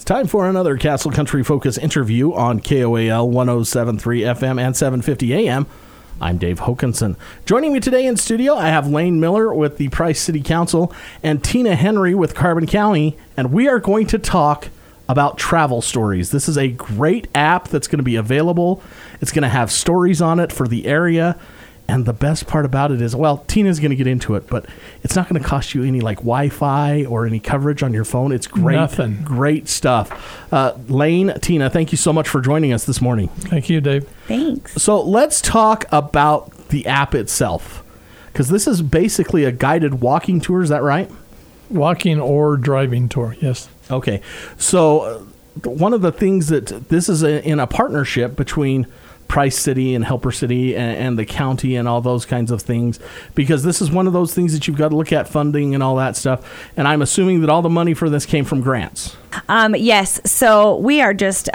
It's time for another Castle Country Focus interview on KOAL 107.3 FM and 750 AM. I'm Dave Hokanson. Joining me today in studio, I have Lane Miller with the Price City Council and Tina Henry with Carbon County, and we are going to talk about travel stories. This is a great app that's going to be available. It's going to have stories on it for the area. And the best part about it is, well, Tina's going to get into it, but it's not going to cost you any like Wi-Fi or any coverage on your phone. It's great, Nothing. Great stuff. Lane, Tina, thank you so much for joining us this morning. Thank you, Dave. Thanks. So let's talk about the app itself, because this is basically a guided walking tour. Is that right? Walking or driving tour, yes. Okay. So one of the things that this is in a partnership between Price City and Helper City and the county and all those kinds of things, because this is one of those things that you've got to look at funding and all that stuff. And I'm assuming that all the money for this came from grants. Yes. So we are just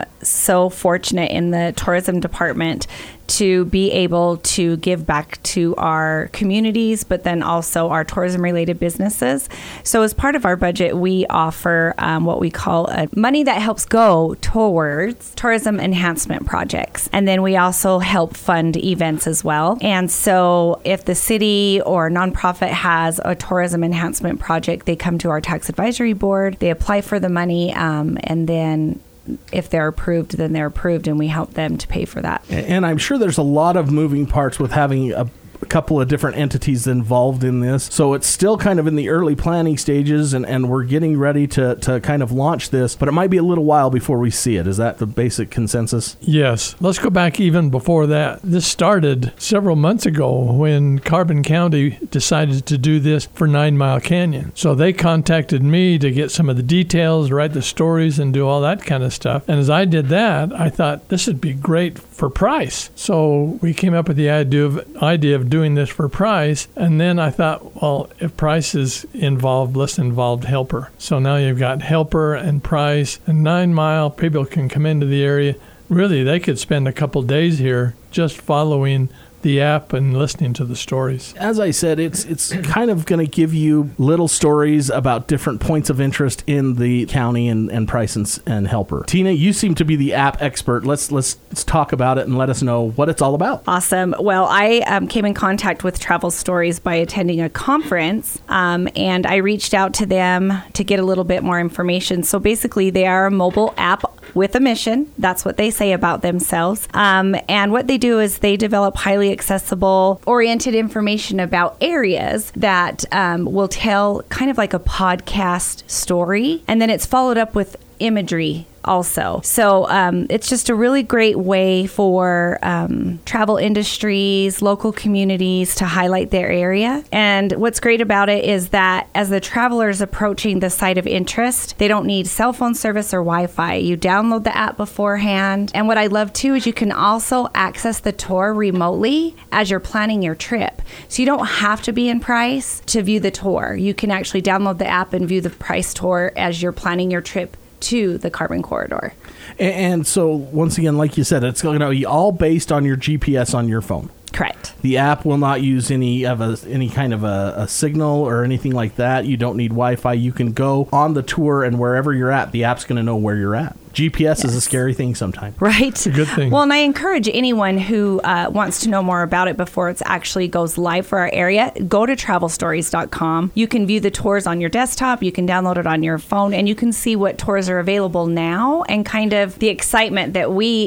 so fortunate in the tourism department to be able to give back to our communities, but then also our tourism-related businesses. So as part of our budget, we offer what we call money that helps go towards tourism enhancement projects. And then we also help fund events as well. And so if the city or nonprofit has a tourism enhancement project, they come to our tax advisory board, they apply for the money, and then if they're approved, then they're approved, and we help them to pay for that. And I'm sure there's a lot of moving parts with having a couple of different entities involved in this. So it's still kind of in the early planning stages, and we're getting ready to kind of launch this, but it might be a little while before we see it. Is that the basic consensus? Yes. Let's go back even before that. This started several months ago when Carbon County decided to do this for 9 Mile Canyon. So they contacted me to get some of the details, write the stories, and do all that kind of stuff. And as I did that, I thought this would be great for Price. So we came up with the idea of doing this for Price, and then I thought, well, if Price is involved, let's involve Helper. So now you've got Helper and Price and 9 Mile. People can come into the area. Really, they could spend a couple days here just following the app and listening to the stories. As I said, it's kind of going to give you little stories about different points of interest in the county and Price and Helper. Tina, you seem to be the app expert. Let's talk about it and let us know what it's all about. Awesome. Well, I came in contact with Travel Stories by attending a conference, and I reached out to them to get a little bit more information. So basically, they are a mobile app with a mission. That's what they say about themselves. And what they do is they develop highly accessible, oriented information about areas that will tell kind of like a podcast story. And then it's followed up with imagery also. So it's just a really great way for travel industries, local communities to highlight their area. And what's great about it is that as the traveler is approaching the site of interest, they don't need cell phone service or Wi-Fi. You download the app beforehand. And what I love too is you can also access the tour remotely as you're planning your trip. So you don't have to be in Price to view the tour. You can actually download the app and view the Price tour as you're planning your trip to the Carbon Corridor. And so, once again, like you said, it's going to be all based on your GPS on your phone. Correct. The app will not use any kind of a signal or anything like that. You don't need Wi-Fi. You can go on the tour, and wherever you're at, the app's going to know where you're at. GPS is a scary thing sometimes. Right. It's a good thing. Well, and I encourage anyone who wants to know more about it before it actually goes live for our area, go to travelstories.com. You can view the tours on your desktop. You can download it on your phone, and you can see what tours are available now and kind of the excitement that we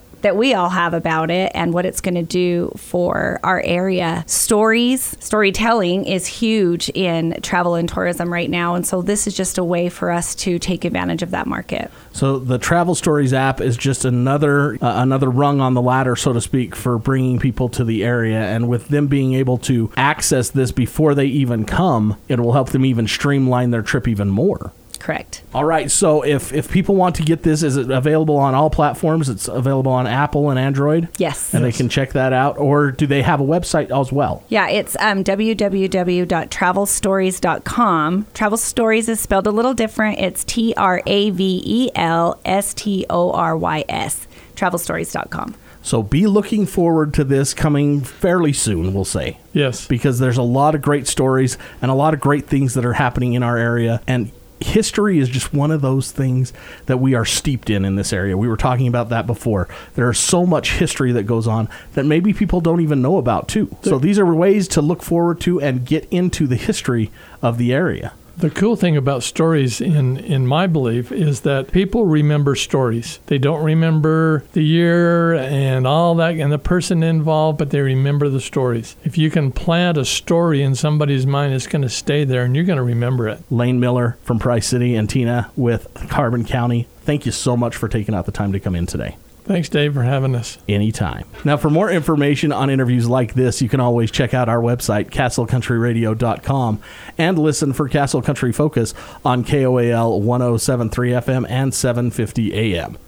all have about it and what it's going to do for our area. Storytelling is huge in travel and tourism right now, and so this is just a way for us to take advantage of that market. So the Travel Stories app is just another rung on the ladder, so to speak, for bringing people to the area, and with them being able to access this before they even come, it will help them even streamline their trip even more. Correct. All right, so if people want to get this, is it available on all platforms? It's available on Apple and Android? Yes. And they can check that out? Or do they have a website as well? Yeah, it's www.travelstories.com. Travel Stories is spelled a little different. It's TRAVELSTORYS. Travelstories.com. So be looking forward to this coming fairly soon, we'll say. Yes. Because there's a lot of great stories and a lot of great things that are happening in our area. And history is just one of those things that we are steeped in this area. We were talking about that before. There's so much history that goes on that maybe people don't even know about too. So these are ways to look forward to and get into the history of the area. The cool thing about stories, in my belief, is that people remember stories. They don't remember the year and all that and the person involved, but they remember the stories. If you can plant a story in somebody's mind, it's going to stay there and you're going to remember it. Lane Miller from Price City and Tina with Carbon County, thank you so much for taking out the time to come in today. Thanks, Dave, for having us. Anytime. Now, for more information on interviews like this, you can always check out our website, castlecountryradio.com, and listen for Castle Country Focus on KOAL 107.3 FM and 750 AM.